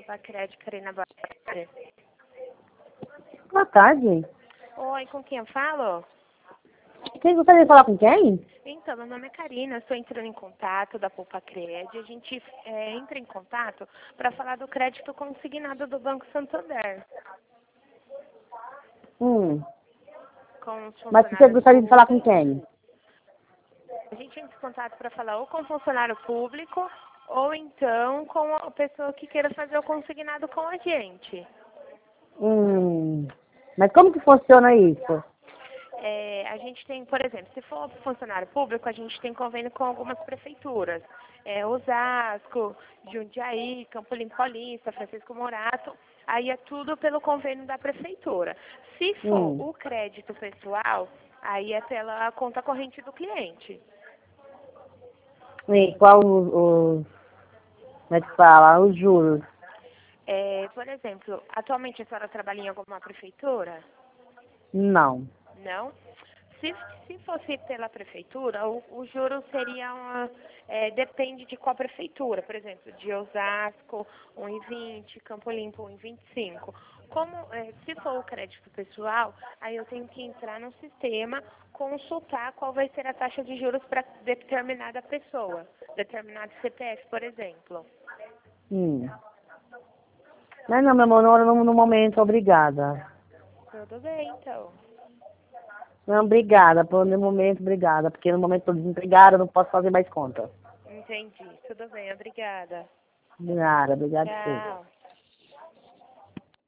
Pacred, Karina Barra. Boa tarde. Oi, com quem eu falo? Quem gostaria de falar com quem? Então, meu nome é Karina, estou entrando em contato da Poupa Cred. A gente entra em contato para falar do crédito consignado do Banco Santander. Com os Mas você funcionários gostaria de falar com públicos. quem? A gente entra em contato para falar ou com o funcionário público ou então com a pessoa que queira fazer o consignado com a gente. Mas como que funciona isso? A gente tem, por exemplo, se for funcionário público, a gente tem convênio com algumas prefeituras. Osasco, Jundiaí, Campo Limpo Paulista, Francisco Morato. Aí é tudo pelo convênio da prefeitura. Se for o crédito pessoal, aí é pela conta corrente do cliente. E qual como é que fala? Os juros? Por exemplo, atualmente a senhora trabalha em alguma prefeitura? Não. Não? Se fosse pela prefeitura, o juro seria depende de qual prefeitura. Por exemplo, de Osasco, 1,20, Campo Limpo, 1,25. Se for o crédito pessoal, aí eu tenho que entrar no sistema, consultar qual vai ser a taxa de juros para determinada pessoa, determinado CPF, por exemplo. Não, meu amor, no momento, obrigada. Tudo bem, então. Não, obrigada, no momento, obrigada, porque no momento estou desempregada, não posso fazer mais conta. Entendi. Tudo bem, obrigada. De nada, obrigada a você. Tchau.